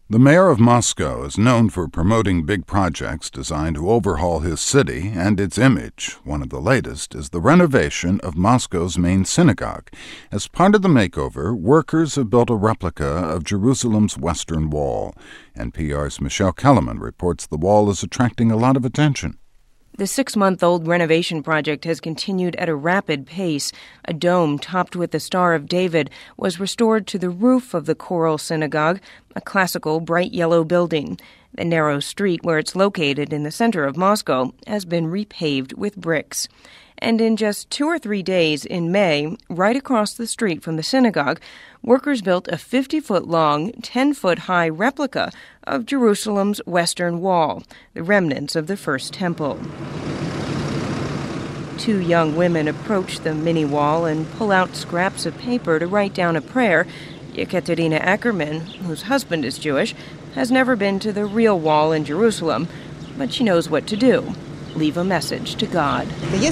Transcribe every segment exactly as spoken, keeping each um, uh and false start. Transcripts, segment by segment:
The mayor of Moscow is known for promoting big projects designed to overhaul his city and its image. One of the latest is the renovation of Moscow's main synagogue. As part of the makeover, workers have built a replica of Jerusalem's Western Wall. N P R's Michelle Kellerman reports the wall is attracting a lot of attention. The six-month-old renovation project has continued at a rapid pace. A dome topped with the Star of David was restored to the roof of the Choral Synagogue, a classical bright yellow building. The narrow street where it's located in the center of Moscow has been repaved with bricks. And in just two or three days in May, right across the street from the synagogue, workers built a fifty-foot-long, ten-foot-high replica of Jerusalem's Western Wall, the remnants of the First Temple. Two young women approach the mini wall and pull out scraps of paper to write down a prayer. Yekaterina Ackerman, whose husband is Jewish, has never been to the real wall in Jerusalem, but she knows what to do. Leave a message to God.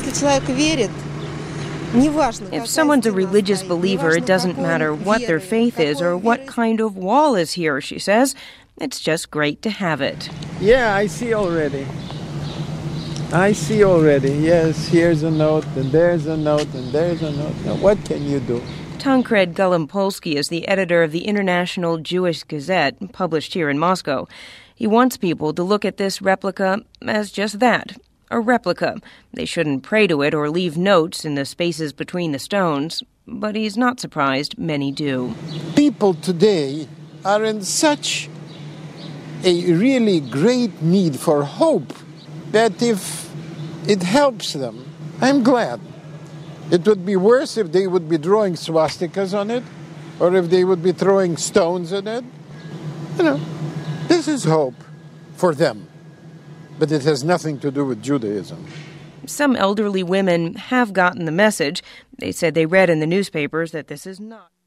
If someone's a religious believer, it doesn't matter what their faith is or what kind of wall is here, she says. It's just great to have it. Yeah, I see already. I see already. Yes, here's a note, and there's a note, and there's a note. Now, what can you do? Tancred Golumpolsky is the editor of the International Jewish Gazette, published here in Moscow. He wants people to look at this replica as just that, a replica. They shouldn't pray to it or leave notes in the spaces between the stones, but he's not surprised many do. People today are in such a really great need for hope that if it helps them, I'm glad. It would be worse if they would be drawing swastikas on it, or if they would be throwing stones at it. You know, this is hope for them. But it has nothing to do with Judaism. Some elderly women have gotten the message. They said they read in the newspapers that this is not